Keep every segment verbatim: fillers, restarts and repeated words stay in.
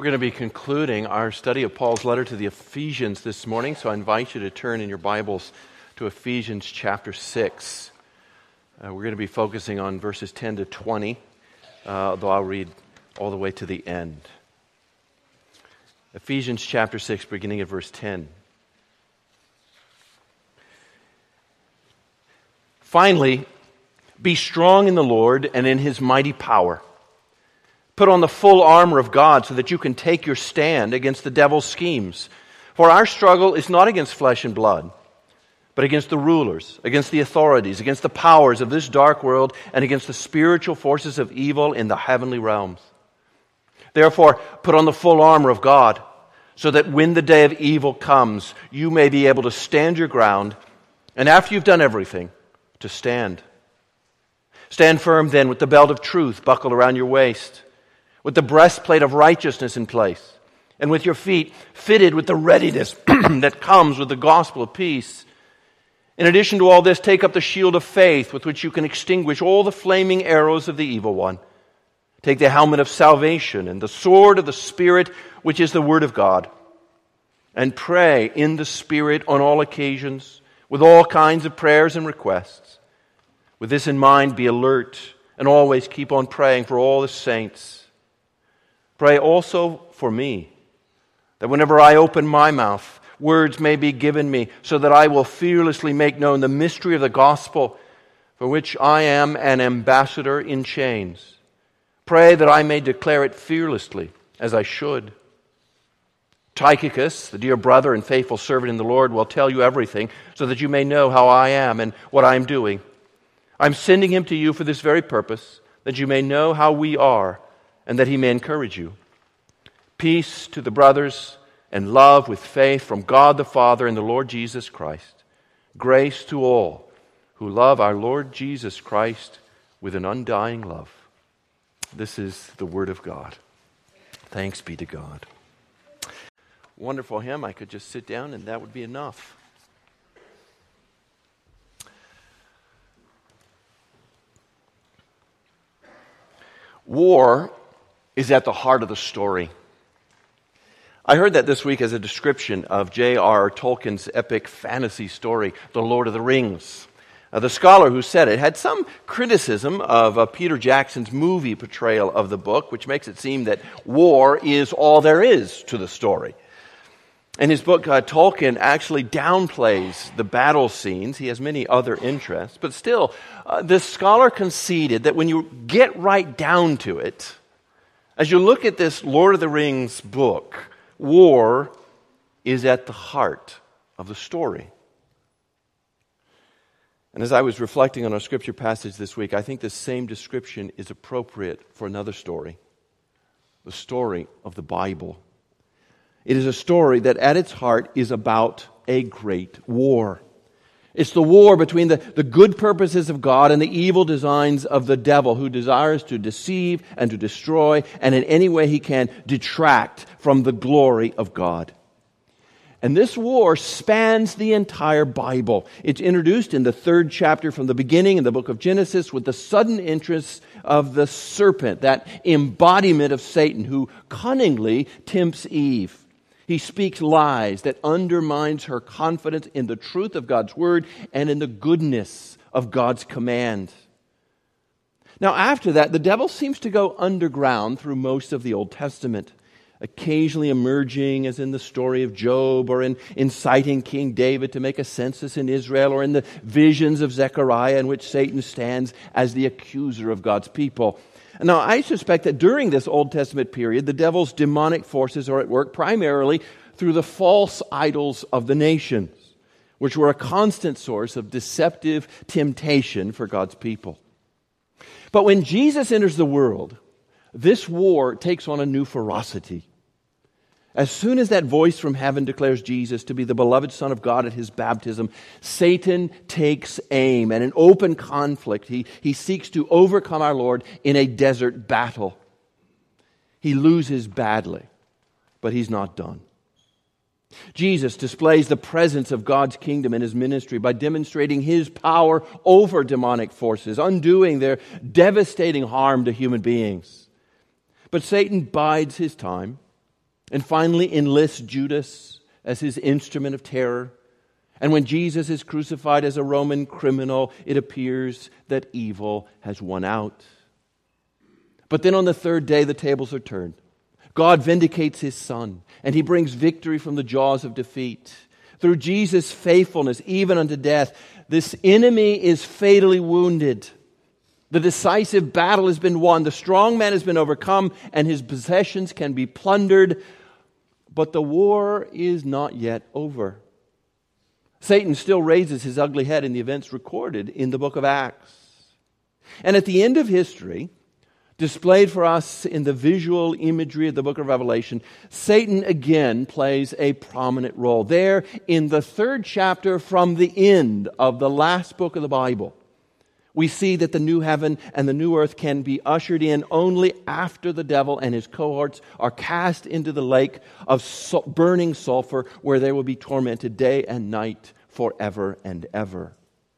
We're going to be concluding our study of Paul's letter to the Ephesians this morning, so I invite you to turn in your Bibles to Ephesians chapter six. Uh, we're going to be focusing on verses ten to twenty, uh, though I'll read all the way to the end. Ephesians chapter six, beginning at verse ten. Finally, be strong in the Lord and in His mighty power. Put on the full armor of God so that you can take your stand against the devil's schemes. For our struggle is not against flesh and blood, but against the rulers, against the authorities, against the powers of this dark world, and against the spiritual forces of evil in the heavenly realms. Therefore, put on the full armor of God, so that when the day of evil comes, you may be able to stand your ground, and after you've done everything, to stand. Stand firm then with the belt of truth buckled around your waist, with the breastplate of righteousness in place, and with your feet fitted with the readiness that comes with the gospel of peace. In addition to all this, take up the shield of faith with which you can extinguish all the flaming arrows of the evil one. Take the helmet of salvation and the sword of the Spirit, which is the Word of God. And pray in the Spirit on all occasions, with all kinds of prayers and requests. With this in mind, be alert and always keep on praying for all the saints. Pray also for me, that whenever I open my mouth, words may be given me, so that I will fearlessly make known the mystery of the gospel, for which I am an ambassador in chains. Pray that I may declare it fearlessly, as I should. Tychicus, the dear brother and faithful servant in the Lord, will tell you everything, so that you may know how I am and what I am doing. I'm sending him to you for this very purpose, that you may know how we are, and that he may encourage you. Peace to the brothers, and love with faith from God the Father and the Lord Jesus Christ. Grace to all who love our Lord Jesus Christ with an undying love. This is the Word of God. Thanks be to God. Wonderful hymn. I could just sit down and that would be enough. War is at the heart of the story. I heard that this week as a description of J R R Tolkien's epic fantasy story, The Lord of the Rings. Uh, the scholar who said it had some criticism of uh, Peter Jackson's movie portrayal of the book, which makes it seem that war is all there is to the story. In his book, uh, Tolkien actually downplays the battle scenes. He has many other interests. But still, uh, this scholar conceded that when you get right down to it, as you look at this Lord of the Rings book, war is at the heart of the story. And as I was reflecting on our scripture passage this week, I think the same description is appropriate for another story, the story of the Bible. It is a story that at its heart is about a great war. It's the war between the, the good purposes of God and the evil designs of the devil, who desires to deceive and to destroy and in any way he can detract from the glory of God. And this war spans the entire Bible. It's introduced in the third chapter from the beginning in the book of Genesis with the sudden entrance of the serpent, that embodiment of Satan who cunningly tempts Eve. He speaks lies that undermines her confidence in the truth of God's word and in the goodness of God's command. Now, after that, the devil seems to go underground through most of the Old Testament, occasionally emerging as in the story of Job or in inciting King David to make a census in Israel or in the visions of Zechariah in which Satan stands as the accuser of God's people. Now, I suspect that during this Old Testament period, the devil's demonic forces are at work primarily through the false idols of the nations, which were a constant source of deceptive temptation for God's people. But when Jesus enters the world, this war takes on a new ferocity. As soon as that voice from heaven declares Jesus to be the beloved Son of God at his baptism, Satan takes aim. And in open conflict, he, he seeks to overcome our Lord in a desert battle. He loses badly, but he's not done. Jesus displays the presence of God's kingdom in his ministry by demonstrating his power over demonic forces, undoing their devastating harm to human beings. But Satan bides his time. and finally enlists Judas as his instrument of terror. And when Jesus is crucified as a Roman criminal, it appears that evil has won out. But then on the third day, the tables are turned. God vindicates his Son, and he brings victory from the jaws of defeat. Through Jesus' faithfulness, even unto death, this enemy is fatally wounded. The decisive battle has been won. The strong man has been overcome, and his possessions can be plundered. But the war is not yet over. Satan still raises his ugly head in the events recorded in the book of Acts. And at the end of history, displayed for us in the visual imagery of the book of Revelation, Satan again plays a prominent role. There in the third chapter from the end of the last book of the Bible, we see that the new heaven and the new earth can be ushered in only after the devil and his cohorts are cast into the lake of burning sulfur, where they will be tormented day and night forever and ever.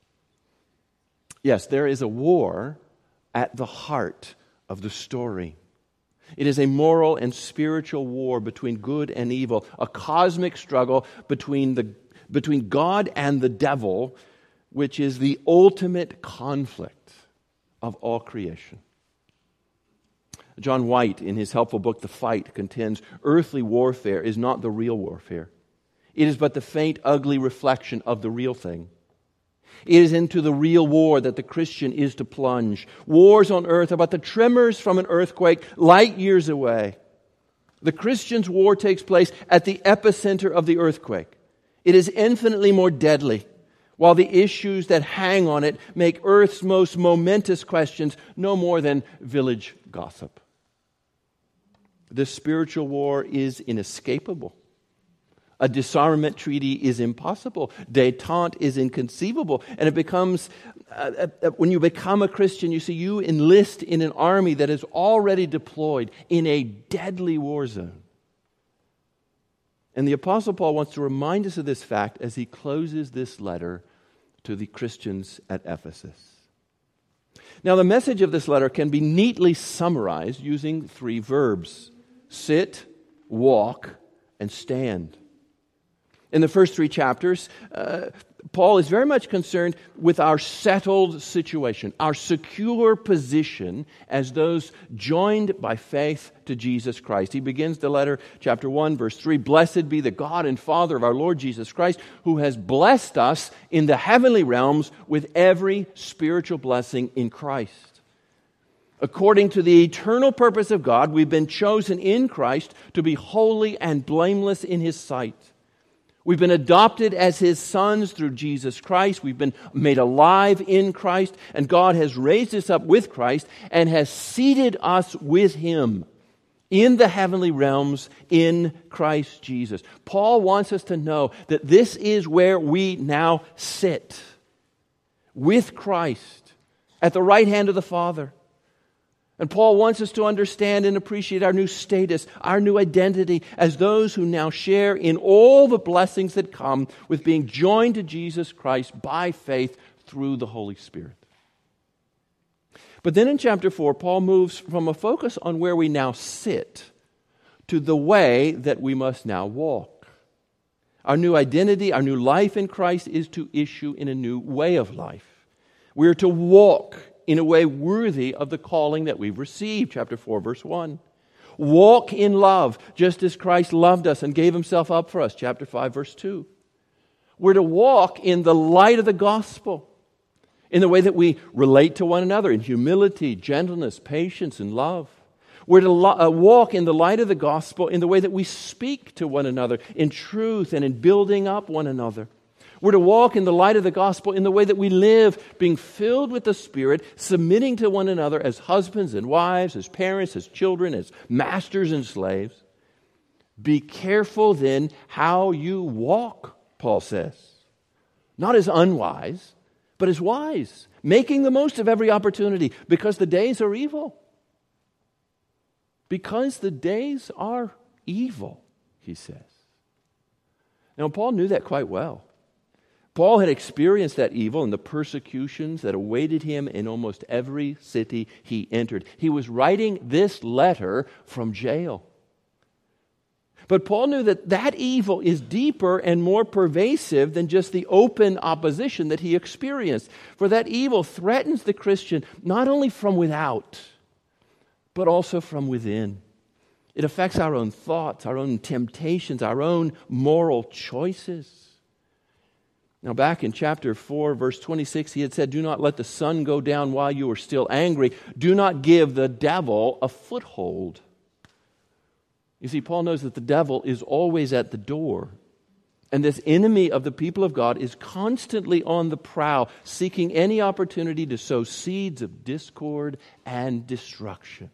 Yes, there is a war at the heart of the story. It is a moral and spiritual war between good and evil, a cosmic struggle between the between God and the devil, which is the ultimate conflict of all creation. John White, in his helpful book, The Fight, contends earthly warfare is not the real warfare. It is but the faint, ugly reflection of the real thing. It is into the real war that the Christian is to plunge. Wars on earth are but the tremors from an earthquake light years away. The Christian's war takes place at the epicenter of the earthquake. It is infinitely more deadly, while the issues that hang on it make earth's most momentous questions no more than village gossip. This spiritual war is inescapable. A disarmament treaty is impossible. Détente is inconceivable. And it becomes, uh, uh, when you become a Christian, you see, you enlist in an army that is already deployed in a deadly war zone. And the Apostle Paul wants to remind us of this fact as he closes this letter to the Christians at Ephesus. Now, the message of this letter can be neatly summarized using three verbs: sit, walk, and stand. In the first three chapters, uh, Paul is very much concerned with our settled situation, our secure position as those joined by faith to Jesus Christ. He begins the letter, chapter one, verse three, "Blessed be the God and Father of our Lord Jesus Christ, who has blessed us in the heavenly realms with every spiritual blessing in Christ. According to the eternal purpose of God, we've been chosen in Christ to be holy and blameless in His sight. We've been adopted as His sons through Jesus Christ. We've been made alive in Christ, and God has raised us up with Christ and has seated us with Him in the heavenly realms in Christ Jesus." Paul wants us to know that this is where we now sit, with Christ, at the right hand of the Father. And Paul wants us to understand and appreciate our new status, our new identity as those who now share in all the blessings that come with being joined to Jesus Christ by faith through the Holy Spirit. But then in chapter four, Paul moves from a focus on where we now sit to the way that we must now walk. Our new identity, our new life in Christ is to issue in a new way of life. We are to walk in a way worthy of the calling that we've received. Chapter four, verse one. Walk in love, just as Christ loved us and gave Himself up for us. Chapter five, verse two. We're to walk in the light of the gospel, in the way that we relate to one another, in humility, gentleness, patience, and love. We're to lo- uh, walk in the light of the gospel in the way that we speak to one another, in truth and in building up one another. We're to walk in the light of the gospel in the way that we live, being filled with the Spirit, submitting to one another as husbands and wives, as parents, as children, as masters and slaves. Be careful then how you walk, Paul says. Not as unwise, but as wise, making the most of every opportunity, because the days are evil. Because the days are evil, he says. Now, Paul knew that quite well. Paul had experienced that evil and the persecutions that awaited him in almost every city he entered. He was writing this letter from jail. But Paul knew that that evil is deeper and more pervasive than just the open opposition that he experienced. For that evil threatens the Christian not only from without, but also from within. It affects our own thoughts, our own temptations, our own moral choices. Now, back in chapter four, verse twenty-six, he had said, "Do not let the sun go down while you are still angry. Do not give the devil a foothold." You see, Paul knows that the devil is always at the door. And this enemy of the people of God is constantly on the prowl, seeking any opportunity to sow seeds of discord and destruction.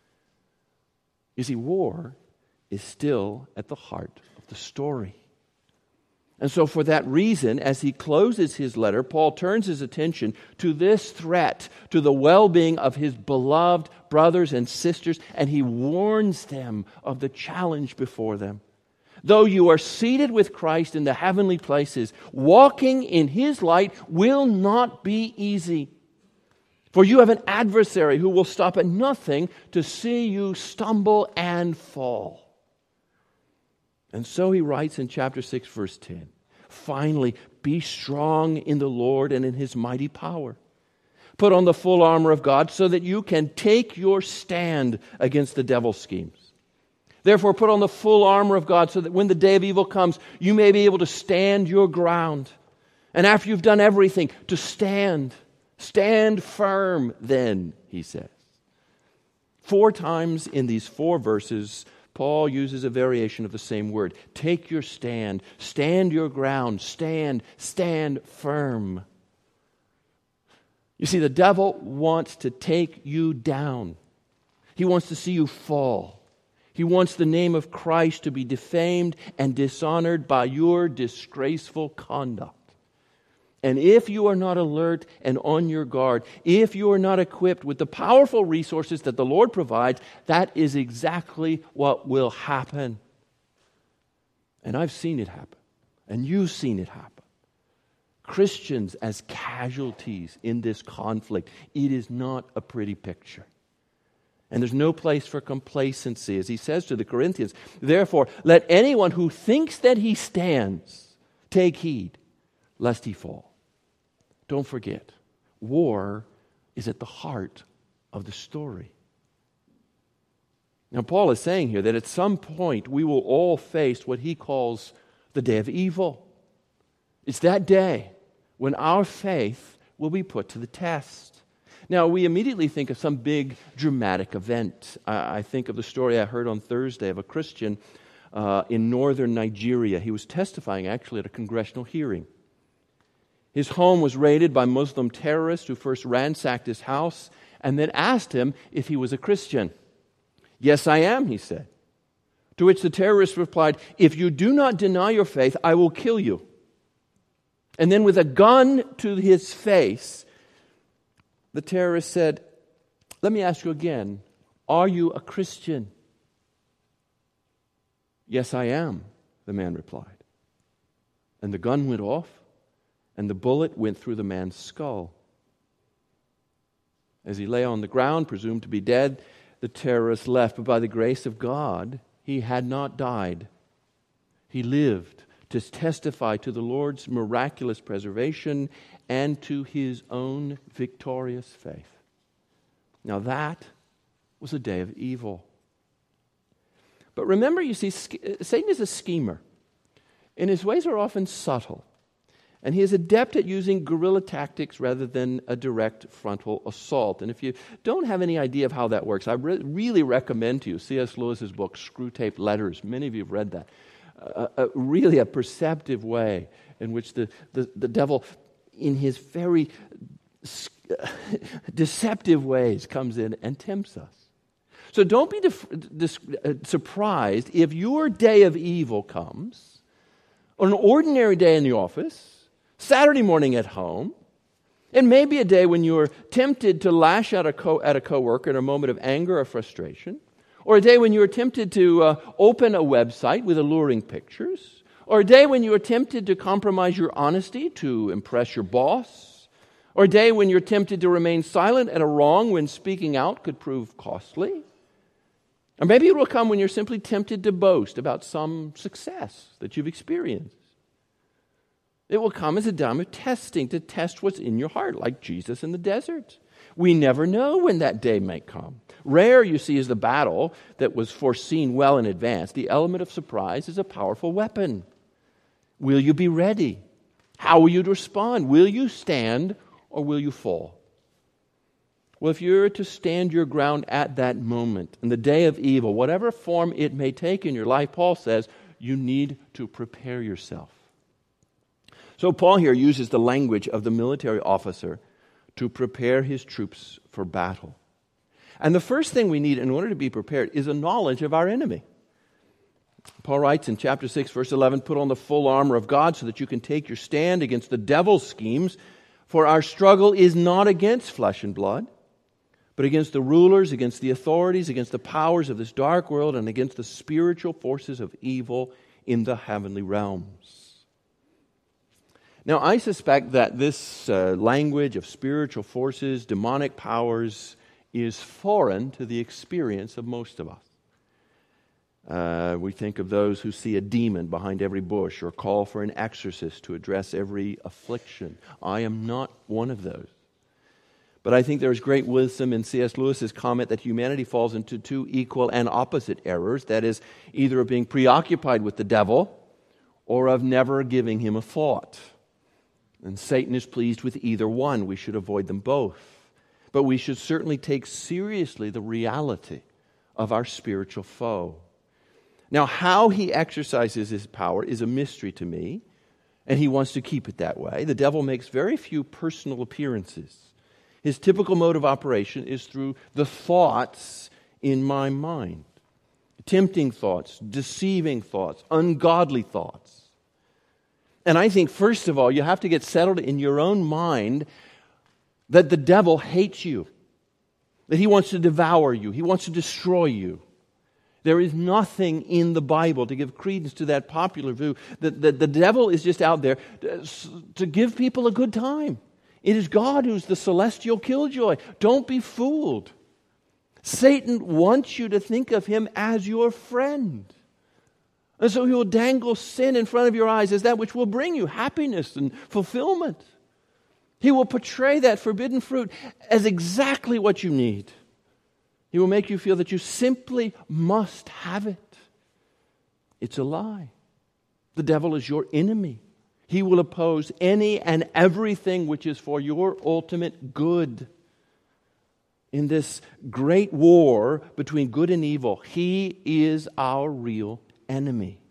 You see, war is still at the heart of the story. And so for that reason, as he closes his letter, Paul turns his attention to this threat to the well-being of his beloved brothers and sisters, and he warns them of the challenge before them. Though you are seated with Christ in the heavenly places, walking in his light will not be easy. For you have an adversary who will stop at nothing to see you stumble and fall. And so he writes in chapter six, verse ten, "Finally, be strong in the Lord and in his mighty power. Put on the full armor of God so that you can take your stand against the devil's schemes. Therefore, put on the full armor of God so that when the day of evil comes, you may be able to stand your ground. And after you've done everything, to stand. Stand firm then," he says. Four times in these four verses, Paul uses a variation of the same word. Take your stand. Stand your ground. Stand. Stand firm. You see, the devil wants to take you down. He wants to see you fall. He wants the name of Christ to be defamed and dishonored by your disgraceful conduct. And if you are not alert and on your guard, if you are not equipped with the powerful resources that the Lord provides, that is exactly what will happen. And I've seen it happen. And you've seen it happen. Christians as casualties in this conflict. It is not a pretty picture. And there's no place for complacency. As he says to the Corinthians, "Therefore, let anyone who thinks that he stands take heed, lest he fall." Don't forget, war is at the heart of the story. Now, Paul is saying here that at some point we will all face what he calls the day of evil. It's that day when our faith will be put to the test. Now, we immediately think of some big dramatic event. I, I think of the story I heard on Thursday of a Christian uh, in northern Nigeria. He was testifying actually at a congressional hearing. His home was raided by Muslim terrorists who first ransacked his house and then asked him if he was a Christian. "Yes, I am," he said. To which the terrorists replied, "If you do not deny your faith, I will kill you." And then with a gun to his face, the terrorist said, "Let me ask you again, are you a Christian?" "Yes, I am," the man replied. And the gun went off, and the bullet went through the man's skull. As he lay on the ground, presumed to be dead, the terrorist left. But by the grace of God, he had not died. He lived to testify to the Lord's miraculous preservation and to his own victorious faith. Now that was a day of evil. But remember, you see, Satan is a schemer, and his ways are often subtle. And he is adept at using guerrilla tactics rather than a direct frontal assault. And if you don't have any idea of how that works, I re- really recommend to you C S Lewis's book, Screwtape Letters. Many of you have read that. Uh, uh, really a perceptive way in which the, the, the devil, in his very deceptive ways, comes in and tempts us. So don't be def- dis- uh, surprised if your day of evil comes on an ordinary day in the office, Saturday morning at home, and maybe a day when you're tempted to lash out a co- at a coworker in a moment of anger or frustration, or a day when you're tempted to uh, open a website with alluring pictures, or a day when you're tempted to compromise your honesty to impress your boss, or a day when you're tempted to remain silent at a wrong when speaking out could prove costly. Or maybe it will come when you're simply tempted to boast about some success that you've experienced. It will come as a time of testing, to test what's in your heart, like Jesus in the desert. We never know when that day may come. Rare, you see, is the battle that was foreseen well in advance. The element of surprise is a powerful weapon. Will you be ready? How will you respond? Will you stand or will you fall? Well, if you're to stand your ground at that moment, in the day of evil, whatever form it may take in your life, Paul says, you need to prepare yourself. So Paul here uses the language of the military officer to prepare his troops for battle. And the first thing we need in order to be prepared is a knowledge of our enemy. Paul writes in chapter six, verse eleven, put on the full armor of God so that you can take your stand against the devil's schemes, for our struggle is not against flesh and blood, but against the rulers, against the authorities, against the powers of this dark world, and against the spiritual forces of evil in the heavenly realms. Now, I suspect that this uh, language of spiritual forces, demonic powers, is foreign to the experience of most of us. Uh, we think of those who see a demon behind every bush or call for an exorcist to address every affliction. I am not one of those. But I think there is great wisdom in C S Lewis's comment that humanity falls into two equal and opposite errors. That is, either of being preoccupied with the devil or of never giving him a thought. And Satan is pleased with either one. We should avoid them both. But we should certainly take seriously the reality of our spiritual foe. Now, how he exercises his power is a mystery to me, and he wants to keep it that way. The devil makes very few personal appearances. His typical mode of operation is through the thoughts in my mind. Tempting thoughts, deceiving thoughts, ungodly thoughts. And I think, first of all, you have to get settled in your own mind that the devil hates you, that he wants to devour you, he wants to destroy you. There is nothing in the Bible to give credence to that popular view that, that the devil is just out there to, to give people a good time. It is God who's the celestial killjoy. Don't be fooled. Satan wants you to think of him as your friend. And so he will dangle sin in front of your eyes as that which will bring you happiness and fulfillment. He will portray that forbidden fruit as exactly what you need. He will make you feel that you simply must have it. It's a lie. The devil is your enemy. He will oppose any and everything which is for your ultimate good. In this great war between good and evil, he is our real enemy.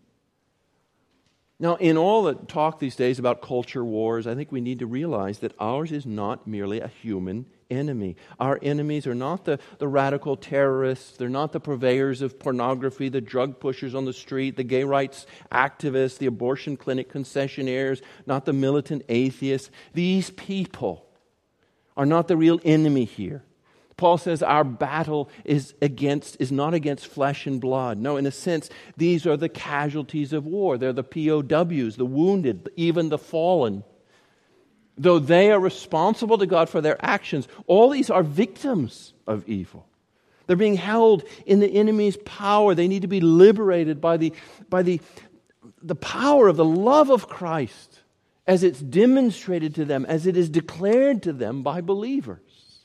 Now, in all the talk these days about culture wars, I think we need to realize that ours is not merely a human enemy. Our enemies are not the, the radical terrorists. They're not the purveyors of pornography, the drug pushers on the street, the gay rights activists, the abortion clinic concessionaires, not the militant atheists. These people are not the real enemy here. Paul says our battle is against is not against flesh and blood. No, in a sense, these are the casualties of war. They're the P O Ws, the wounded, even the fallen. Though they are responsible to God for their actions, all these are victims of evil. They're being held in the enemy's power. They need to be liberated by the, by the, the power of the love of Christ as it's demonstrated to them, as it is declared to them by believers.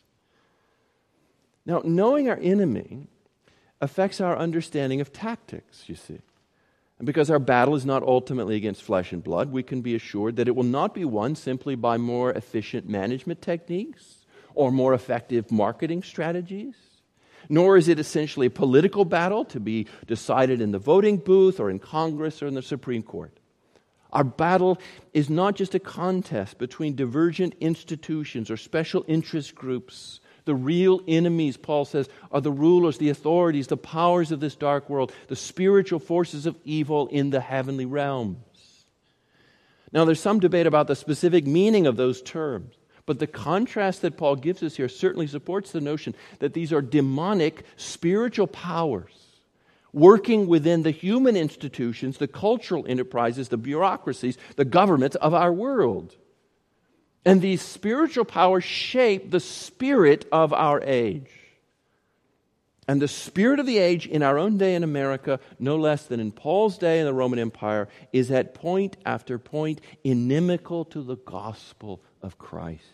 Now, knowing our enemy affects our understanding of tactics, you see. And because our battle is not ultimately against flesh and blood, we can be assured that it will not be won simply by more efficient management techniques or more effective marketing strategies. Nor is it essentially a political battle to be decided in the voting booth or in Congress or in the Supreme Court. Our battle is not just a contest between divergent institutions or special interest groups. The real enemies, Paul says, are the rulers, the authorities, the powers of this dark world, the spiritual forces of evil in the heavenly realms. Now, there's some debate about the specific meaning of those terms, but the contrast that Paul gives us here certainly supports the notion that these are demonic spiritual powers working within the human institutions, the cultural enterprises, the bureaucracies, the governments of our world. And these spiritual powers shape the spirit of our age. And the spirit of the age in our own day in America, no less than in Paul's day in the Roman Empire, is at point after point inimical to the gospel of Christ.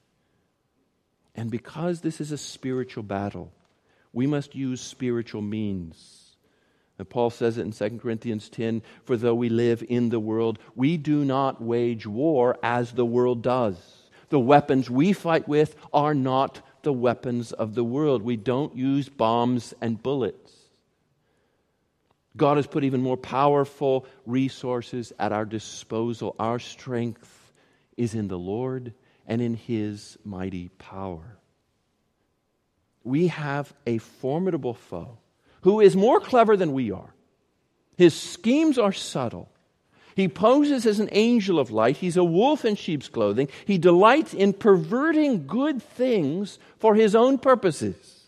And because this is a spiritual battle, we must use spiritual means. And Paul says it in Second Corinthians ten, for though we live in the world, we do not wage war as the world does. The weapons we fight with are not the weapons of the world. We don't use bombs and bullets. God has put even more powerful resources at our disposal. Our strength is in the Lord and in His mighty power. We have a formidable foe who is more clever than we are. His schemes are subtle. He poses as an angel of light. He's a wolf in sheep's clothing. He delights in perverting good things for his own purposes.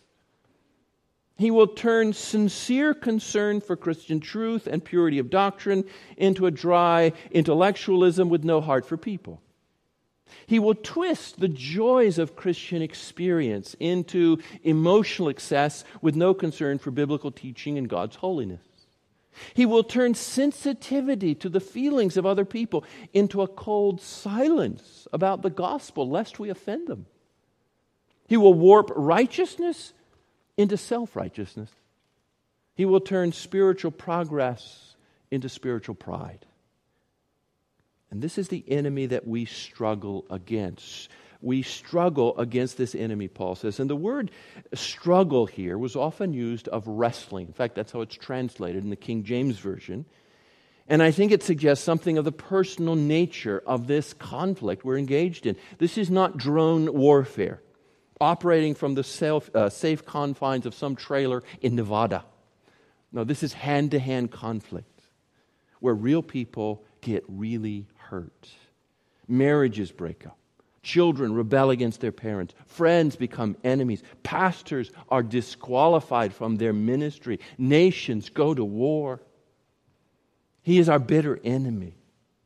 He will turn sincere concern for Christian truth and purity of doctrine into a dry intellectualism with no heart for people. He will twist the joys of Christian experience into emotional excess with no concern for biblical teaching and God's holiness. He will turn sensitivity to the feelings of other people into a cold silence about the gospel, lest we offend them. He will warp righteousness into self-righteousness. He will turn spiritual progress into spiritual pride. And this is the enemy that we struggle against. We struggle against this enemy, Paul says. And the word struggle here was often used of wrestling. In fact, that's how it's translated in the King James Version. And I think it suggests something of the personal nature of this conflict we're engaged in. This is not drone warfare, operating from the self, uh, safe confines of some trailer in Nevada. No, this is hand-to-hand conflict where real people get really hurt. Marriages break up. Children rebel against their parents. Friends become enemies. Pastors are disqualified from their ministry. Nations go to war. He is our bitter enemy.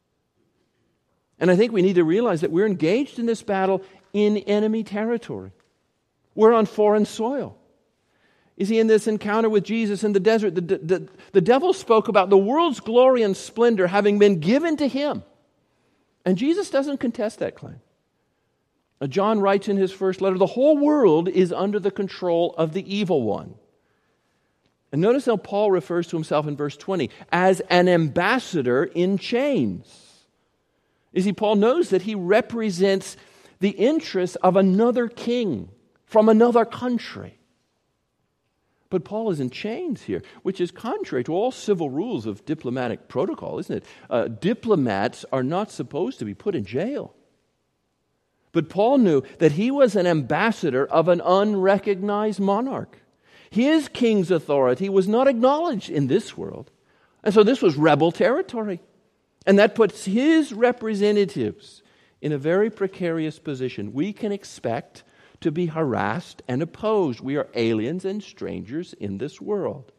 And I think we need to realize that we're engaged in this battle in enemy territory. We're on foreign soil. You see, in this encounter with Jesus in the desert, the, the, the devil spoke about the world's glory and splendor having been given to him. And Jesus doesn't contest that claim. John writes in his first letter, the whole world is under the control of the evil one. And notice how Paul refers to himself in verse twenty as an ambassador in chains. You see, Paul knows that he represents the interests of another king from another country. But Paul is in chains here, which is contrary to all civil rules of diplomatic protocol, isn't it? Uh, diplomats are not supposed to be put in jail. But Paul knew that he was an ambassador of an unrecognized monarch. His king's authority was not acknowledged in this world. And so this was rebel territory. And that puts his representatives in a very precarious position. We can expect to be harassed and opposed. We are aliens and strangers in this world.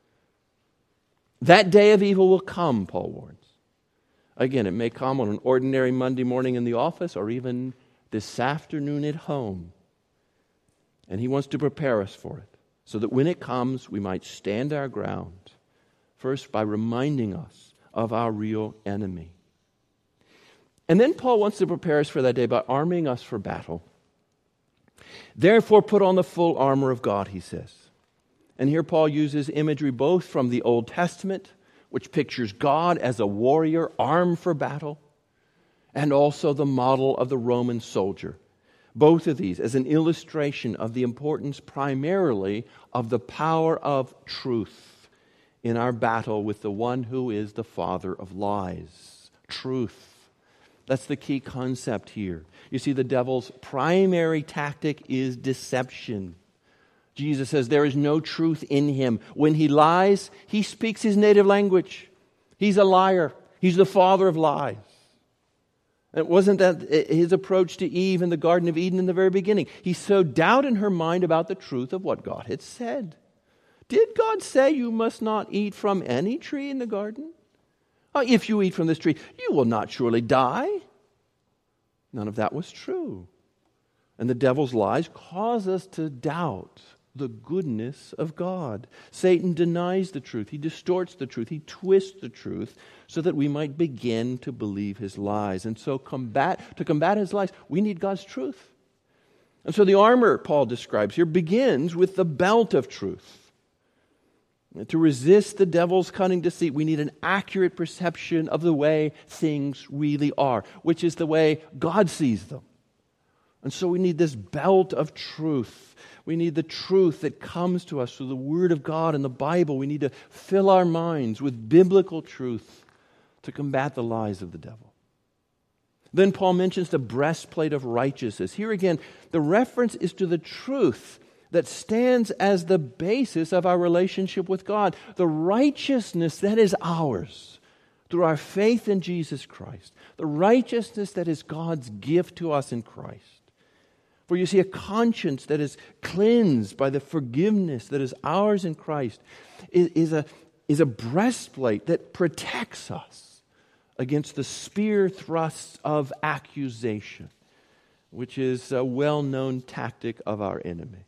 That day of evil will come, Paul warns. Again, it may come on an ordinary Monday morning in the office or even this afternoon at home. And he wants to prepare us for it so that when it comes, we might stand our ground. First, by reminding us of our real enemy. And then Paul wants to prepare us for that day by arming us for battle. Therefore, put on the full armor of God, he says. And here Paul uses imagery both from the Old Testament, which pictures God as a warrior armed for battle, and also the model of the Roman soldier. Both of these as an illustration of the importance primarily of the power of truth in our battle with the one who is the father of lies. Truth. That's the key concept here. You see, the devil's primary tactic is deception. Jesus says there is no truth in him. When he lies, he speaks his native language. He's a liar. He's the father of lies. It wasn't that his approach to Eve in the Garden of Eden in the very beginning. He sowed doubt in her mind about the truth of what God had said. Did God say you must not eat from any tree in the garden? Oh, if you eat from this tree, you will not surely die. None of that was true. And the devil's lies cause us to doubt the goodness of God. Satan denies the truth. He distorts the truth. He twists the truth so that we might begin to believe his lies. And so combat to combat his lies, we need God's truth. And so the armor Paul describes here begins with the belt of truth. To resist the devil's cunning deceit, we need an accurate perception of the way things really are, which is the way God sees them. And so we need this belt of truth. We need the truth that comes to us through the Word of God and the Bible. We need to fill our minds with biblical truth to combat the lies of the devil. Then Paul mentions the breastplate of righteousness. Here again, the reference is to the truth that stands as the basis of our relationship with God. The righteousness that is ours through our faith in Jesus Christ. The righteousness that is God's gift to us in Christ. For you see, a conscience that is cleansed by the forgiveness that is ours in Christ is, is, a, is a breastplate that protects us against the spear thrusts of accusation, which is a well-known tactic of our enemy.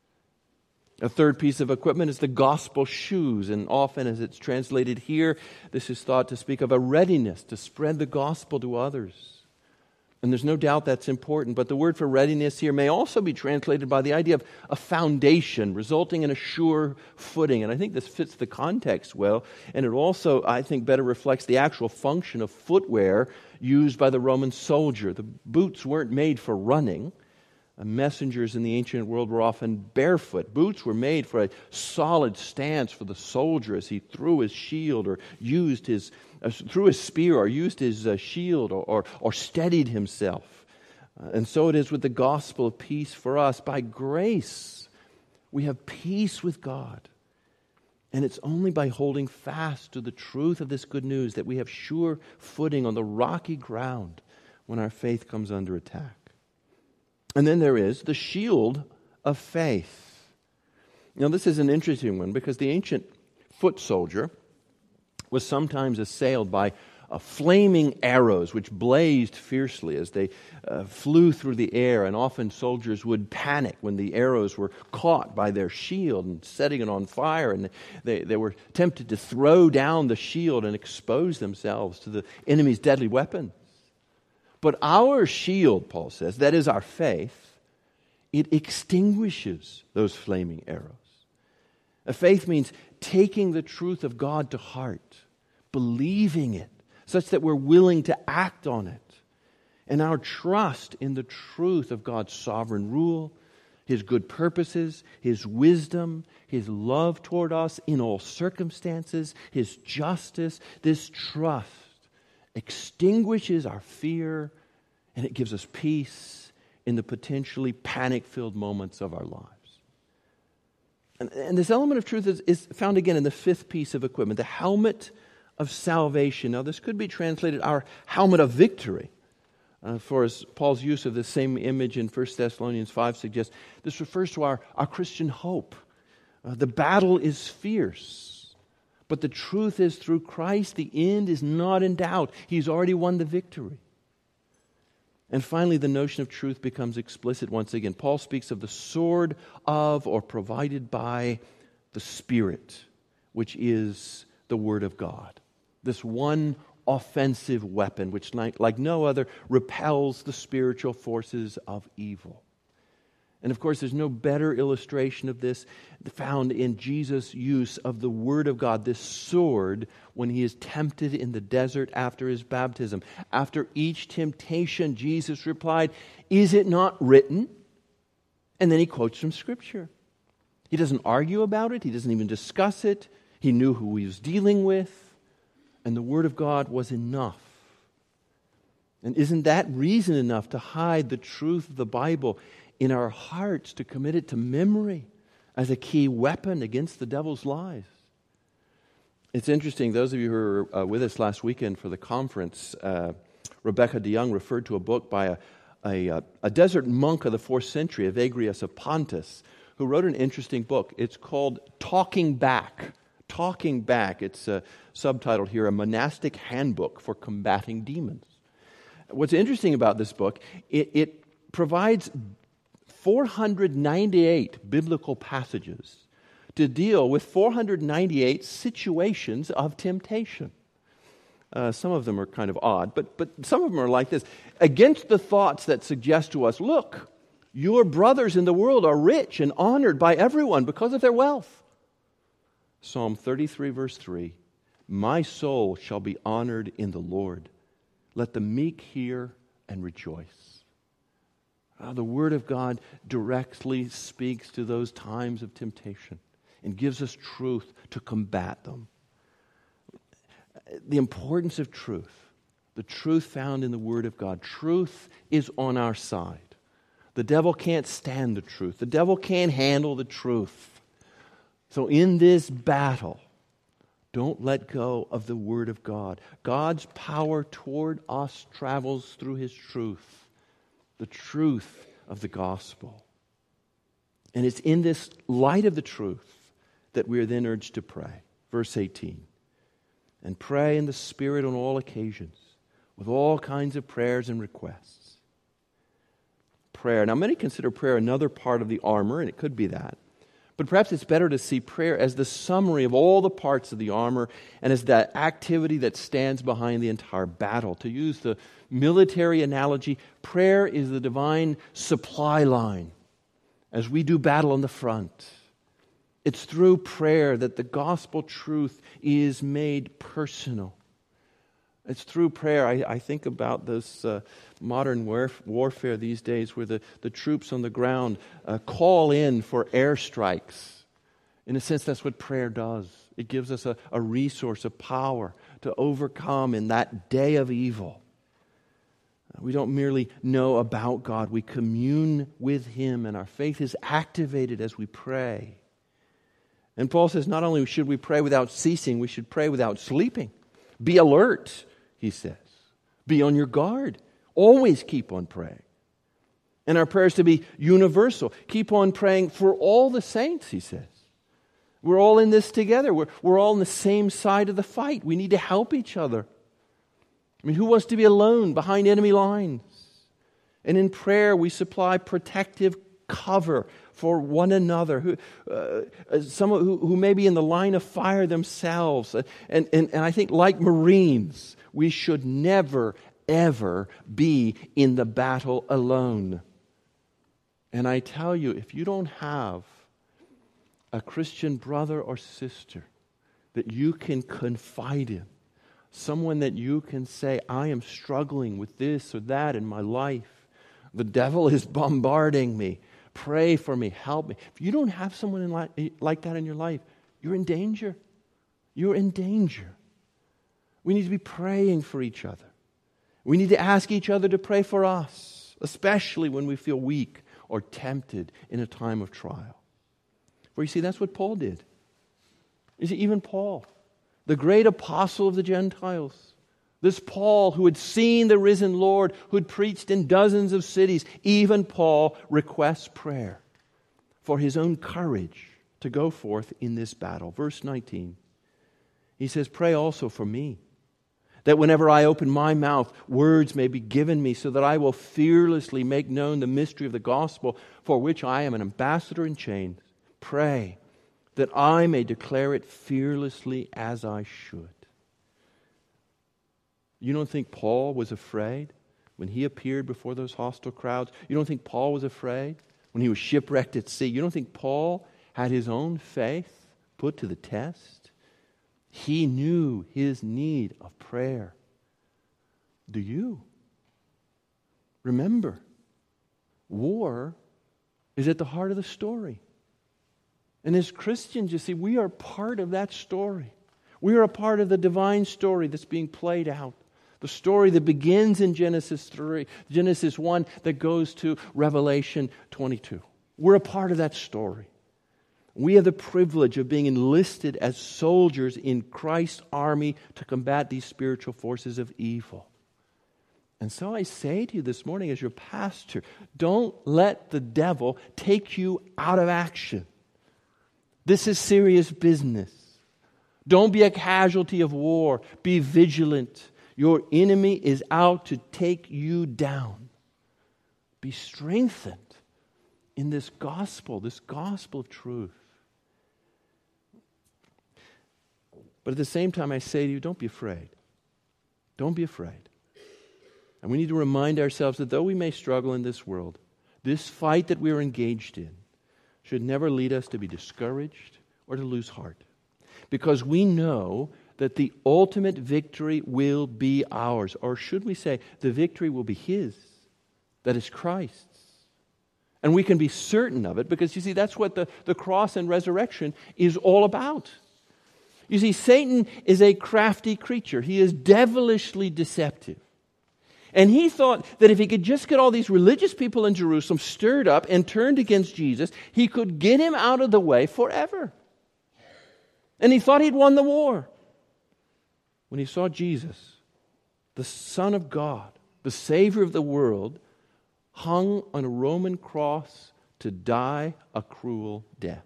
A third piece of equipment is the gospel shoes, and often as it's translated here, this is thought to speak of a readiness to spread the gospel to others. And there's no doubt that's important, but the word for readiness here may also be translated by the idea of a foundation, resulting in a sure footing. And I think this fits the context well, and it also, I think, better reflects the actual function of footwear used by the Roman soldier. The boots weren't made for running. Messengers in the ancient world were often barefoot. Boots were made for a solid stance for the soldier as he threw his shield or used his, uh, threw his spear or used his uh, shield or, or, or steadied himself. Uh, and so it is with the gospel of peace for us. By grace, we have peace with God. And it's only by holding fast to the truth of this good news that we have sure footing on the rocky ground when our faith comes under attack. And then there is the shield of faith. Now, this is an interesting one because the ancient foot soldier was sometimes assailed by uh, flaming arrows which blazed fiercely as they uh, flew through the air, and often soldiers would panic when the arrows were caught by their shield and setting it on fire, and they, they were tempted to throw down the shield and expose themselves to the enemy's deadly weapons. But our shield, Paul says, that is our faith, it extinguishes those flaming arrows. A faith means taking the truth of God to heart, believing it, such that we're willing to act on it. And our trust in the truth of God's sovereign rule, His good purposes, His wisdom, His love toward us in all circumstances, His justice, this trust extinguishes our fear, and it gives us peace in the potentially panic-filled moments of our lives. And, and this element of truth is, is found again in the fifth piece of equipment, the helmet of salvation. Now, this could be translated our helmet of victory. Uh, for as Paul's use of the same image in First Thessalonians five suggests, this refers to our, our Christian hope. Uh, the battle is fierce. But the truth is, through Christ, the end is not in doubt. He's already won the victory. And finally, the notion of truth becomes explicit once again. Paul speaks of the sword of or provided by the Spirit, which is the Word of God. This one offensive weapon, which like no other, repels the spiritual forces of evil. And of course, there's no better illustration of this found in Jesus' use of the Word of God, this sword, when He is tempted in the desert after His baptism. After each temptation, Jesus replied, "Is it not written?" And then He quotes from Scripture. He doesn't argue about it. He doesn't even discuss it. He knew who He was dealing with. And the Word of God was enough. And isn't that reason enough to hide the truth of the Bible in our hearts, to commit it to memory as a key weapon against the devil's lies? It's interesting, those of you who were uh, with us last weekend for the conference, uh, Rebecca DeYoung referred to a book by a, a, a desert monk of the fourth century, Evagrius of Pontus, who wrote an interesting book. It's called Talking Back. Talking Back. It's uh, subtitled here, A Monastic Handbook for Combating Demons. What's interesting about this book, it, it provides four hundred ninety-eight biblical passages to deal with four hundred ninety-eight situations of temptation. Uh, some of them are kind of odd, but, but some of them are like this. Against the thoughts that suggest to us, look, your brothers in the world are rich and honored by everyone because of their wealth. Psalm thirty-three, verse three, my soul shall be honored in the Lord. Let the meek hear and rejoice. Uh, the Word of God directly speaks to those times of temptation and gives us truth to combat them. The importance of truth, the truth found in the Word of God. Truth is on our side. The devil can't stand the truth. The devil can't handle the truth. So in this battle, don't let go of the Word of God. God's power toward us travels through His truth, the truth of the gospel. And it's in this light of the truth that we are then urged to pray. Verse eighteen. And pray in the Spirit on all occasions, with all kinds of prayers and requests. Prayer. Now, many consider prayer another part of the armor, and it could be that. But perhaps it's better to see prayer as the summary of all the parts of the armor and as that activity that stands behind the entire battle. To use the military analogy, prayer is the divine supply line as we do battle on the front. It's through prayer that the gospel truth is made personal. It's through prayer. I, I think about this uh, modern warf- warfare these days where the, the troops on the ground uh, call in for airstrikes. In a sense, that's what prayer does. It gives us a, a resource, a power to overcome in that day of evil. We don't merely know about God. We commune with Him, and our faith is activated as we pray. And Paul says not only should we pray without ceasing, we should pray without sleeping. Be alert, he says. Be on your guard. Always keep on praying. And our prayers to be universal. Keep on praying for all the saints, he says. We're all in this together. We're, we're all on the same side of the fight. We need to help each other. I mean, who wants to be alone behind enemy lines? And in prayer, we supply protective cover for one another, who uh, some who, who may be in the line of fire themselves. And, and, and I think like Marines, we should never, ever be in the battle alone. And I tell you, if you don't have a Christian brother or sister that you can confide in, someone that you can say, I am struggling with this or that in my life, the devil is bombarding me, pray for me, help me. If you don't have someone in li- like that in your life, you're in danger. You're in danger. We need to be praying for each other. We need to ask each other to pray for us, especially when we feel weak or tempted in a time of trial. For you see, that's what Paul did. You see, even Paul, the great apostle of the Gentiles, this Paul who had seen the risen Lord, who had preached in dozens of cities, even Paul requests prayer for his own courage to go forth in this battle. Verse nineteen, he says, pray also for me, that whenever I open my mouth, words may be given me, so that I will fearlessly make known the mystery of the gospel, for which I am an ambassador in chains. Pray that I may declare it fearlessly as I should. You don't think Paul was afraid when he appeared before those hostile crowds? You don't think Paul was afraid when he was shipwrecked at sea? You don't think Paul had his own faith put to the test? He knew his need of prayer. Do you? Remember, war is at the heart of the story. And as Christians, you see, we are part of that story. We are a part of the divine story that's being played out. The story that begins in Genesis three, Genesis one, that goes to Revelation twenty-two. We're a part of that story. We have the privilege of being enlisted as soldiers in Christ's army to combat these spiritual forces of evil. And so I say to you this morning as your pastor, don't let the devil take you out of action. This is serious business. Don't be a casualty of war. Be vigilant. Your enemy is out to take you down. Be strengthened in this gospel, this gospel of truth. But at the same time, I say to you, don't be afraid. Don't be afraid. And we need to remind ourselves that though we may struggle in this world, this fight that we are engaged in should never lead us to be discouraged or to lose heart. Because we know that the ultimate victory will be ours. Or should we say, the victory will be His. That is Christ's. And we can be certain of it because, you see, that's what the, the cross and resurrection is all about. You see, Satan is a crafty creature. He is devilishly deceptive. And he thought that if he could just get all these religious people in Jerusalem stirred up and turned against Jesus, he could get him out of the way forever. And he thought he'd won the war. When he saw Jesus, the Son of God, the Savior of the world, hung on a Roman cross to die a cruel death.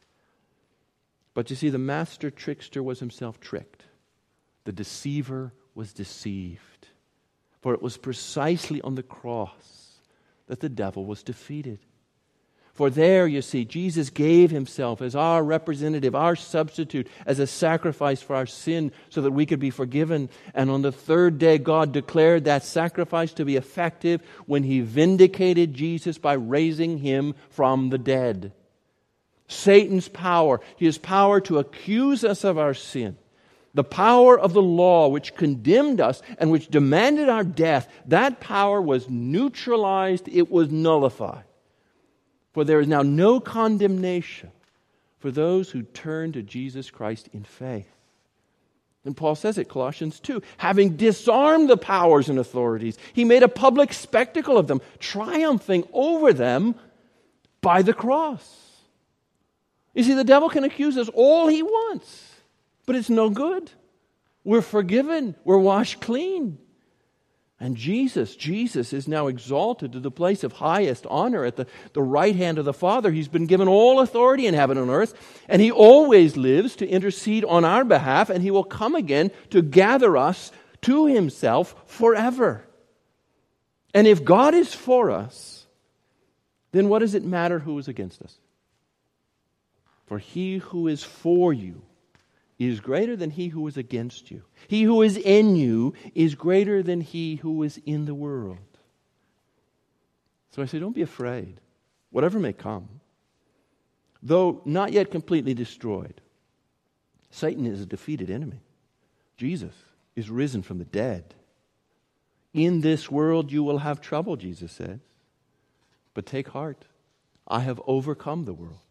But you see, the master trickster was himself tricked. The deceiver was deceived. For it was precisely on the cross that the devil was defeated. For there, you see, Jesus gave Himself as our representative, our substitute, as a sacrifice for our sin so that we could be forgiven. And on the third day, God declared that sacrifice to be effective when He vindicated Jesus by raising Him from the dead. Satan's power, his power to accuse us of our sin, the power of the law which condemned us and which demanded our death, that power was neutralized, it was nullified. For there is now no condemnation for those who turn to Jesus Christ in faith. And Paul says it, Colossians two, having disarmed the powers and authorities, He made a public spectacle of them, triumphing over them by the cross. You see, the devil can accuse us all he wants, but it's no good. We're forgiven. We're washed clean. And Jesus, Jesus is now exalted to the place of highest honor at the, the right hand of the Father. He's been given all authority in heaven and earth, and He always lives to intercede on our behalf, and He will come again to gather us to Himself forever. And if God is for us, then what does it matter who is against us? For He who is for you is greater than he who is against you. He who is in you is greater than he who is in the world. So I say, don't be afraid, whatever may come. Though not yet completely destroyed, Satan is a defeated enemy. Jesus is risen from the dead. In this world you will have trouble, Jesus says. But take heart, I have overcome the world.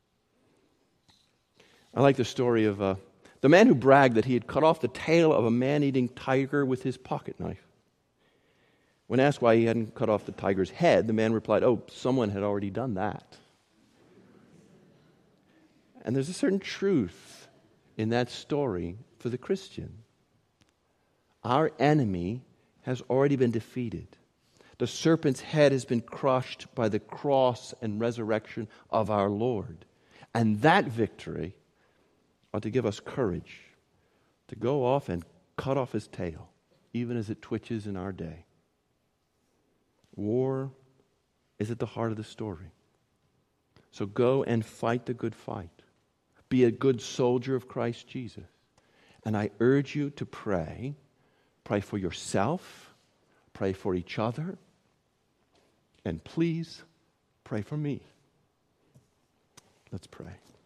I like the story of uh, the man who bragged that he had cut off the tail of a man-eating tiger with his pocket knife. When asked why he hadn't cut off the tiger's head, the man replied, oh, someone had already done that. And there's a certain truth in that story for the Christian. Our enemy has already been defeated. The serpent's head has been crushed by the cross and resurrection of our Lord. And that victory ought to give us courage to go off and cut off his tail, even as it twitches in our day. War is at the heart of the story. So go and fight the good fight. Be a good soldier of Christ Jesus. And I urge you to pray. Pray for yourself. Pray for each other. And please pray for me. Let's pray.